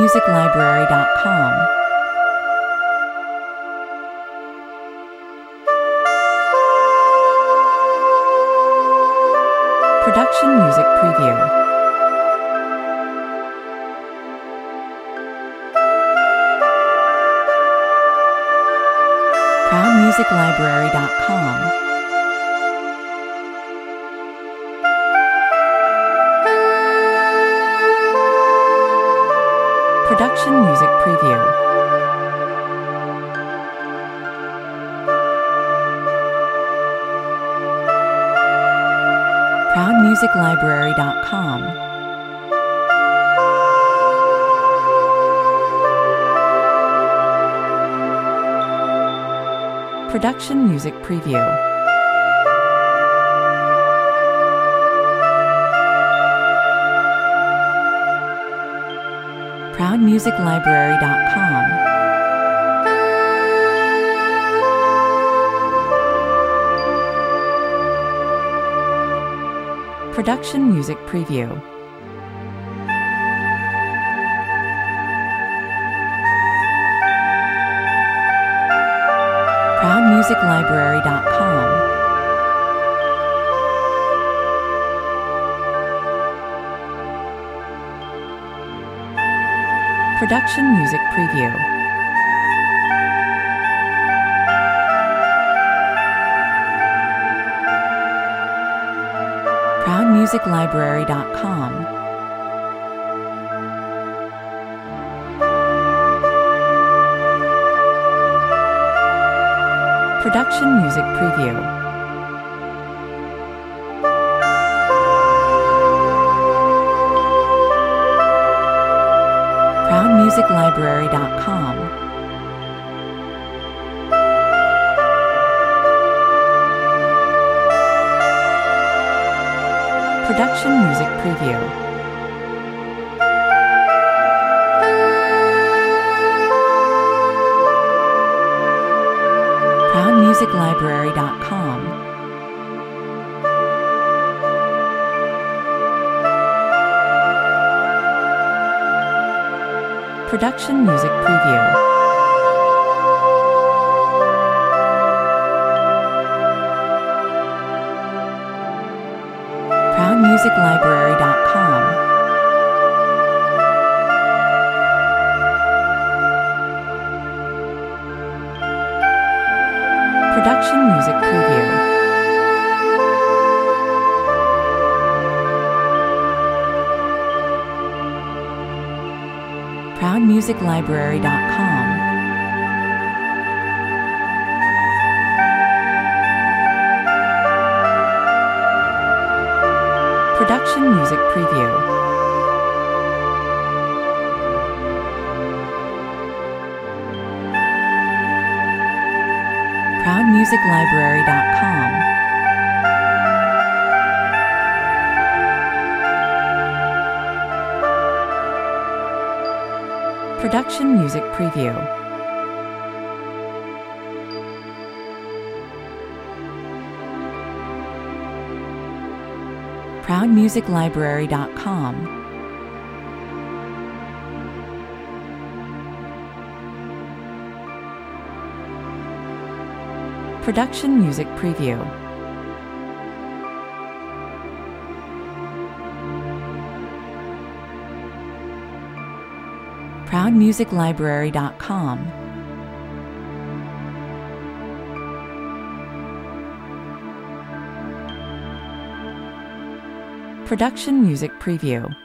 ProudMusicLibrary.com. Production Music Preview. ProudMusicLibrary.com. Production Music Preview. ProudMusicLibrary.com. Production Music Preview. ProudMusicLibrary.com. Production Music Preview. ProudMusicLibrary.com. Production Music Preview. ProudMusicLibrary.com. Production Music Preview. ProudMusicLibrary.com. Production Music Preview. ProudMusicLibrary.com. Production Music Preview. ProudMusicLibrary.com. Production Music Preview. ProudMusicLibrary.com. Production Music Preview. ProudMusicLibrary.com. Production Music Preview. ProudMusicLibrary.com. Production Music Preview. ProudMusicLibrary.com. Production Music Preview.